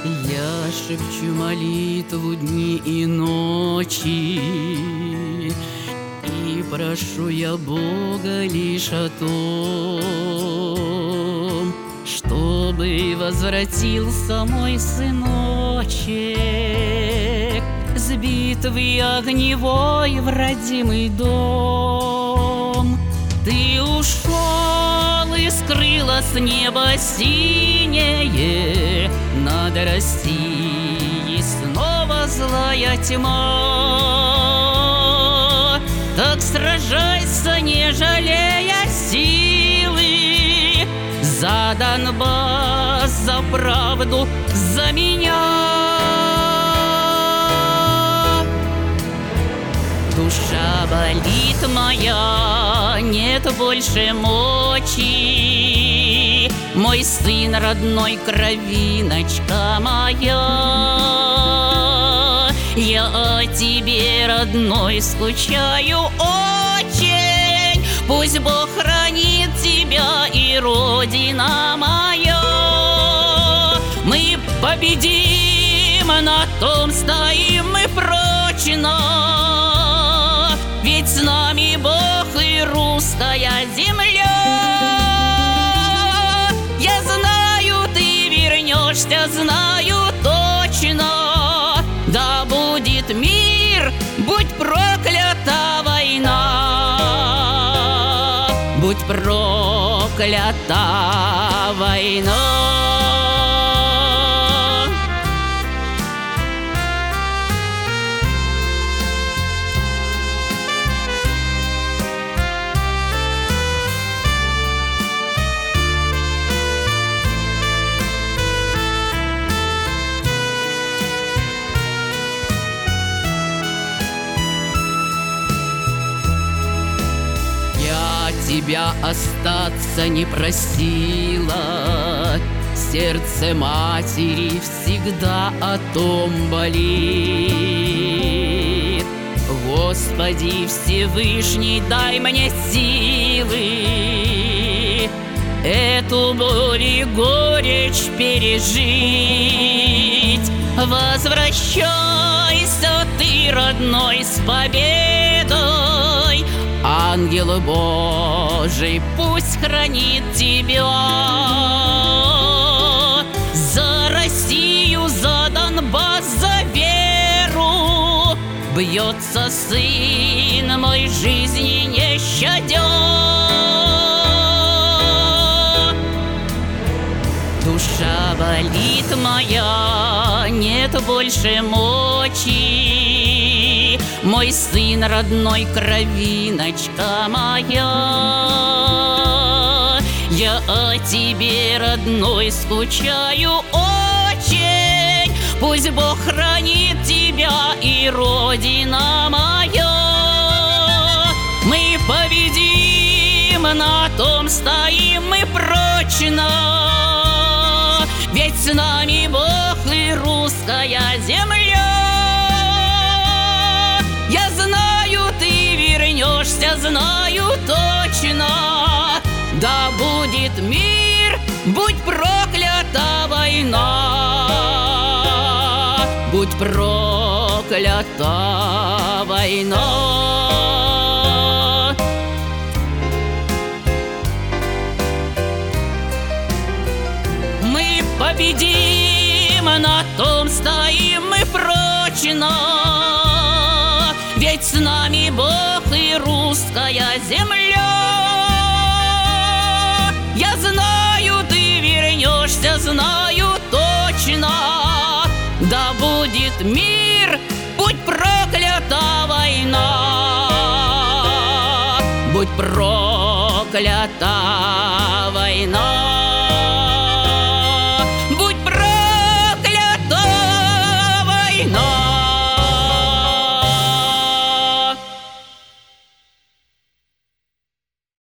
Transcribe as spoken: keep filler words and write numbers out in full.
Я шепчу молитву дни и ночи, и прошу я Бога лишь о том, чтобы возвратился мой сыночек с битвы огневой в родимый дом. Ты ушел, и скрылось небо синее, над Россией снова злая тьма. Так сражайся, не жалея силы, за Донбасс, за правду, за меня. Душа болит моя, нет больше мочи. Мой сын родной, кровиночка моя. Я о тебе, родной, скучаю очень. Пусть Бог хранит тебя и Родина моя. Мы победим, на том стоим мы прочно. Ведь с нами Бог и русская земля. Я знаю, ты вернешься, знаю точно. Да будет мир, будь проклята война. Будь проклята война. Тебя остаться не просила, сердце матери всегда о том болит. Господи Всевышний, дай мне силы эту боль и горечь пережить. Возвращайся ты, родной, с победой. Ангел Божий пусть хранит тебя. За Россию, за Донбасс, за веру бьется сын мой, жизни не щадя. Душа болит моя, нет больше мочи. Мой сын родной, кровиночка моя. Я о тебе, родной, скучаю очень. Пусть Бог хранит тебя и Родина моя. Мы победим, на том стоим мы прочно. Ведь с нами Бог и русская земля. Я знаю, ты вернешься, знаю точно. Да будет мир, будь проклята война. Будь проклята война. Мы победим, на том стоим мы прочно. Ведь с нами Бог и русская земля. Я знаю, ты вернешься, знаю точно. Да будет мир, будь проклята война. Будь проклята война.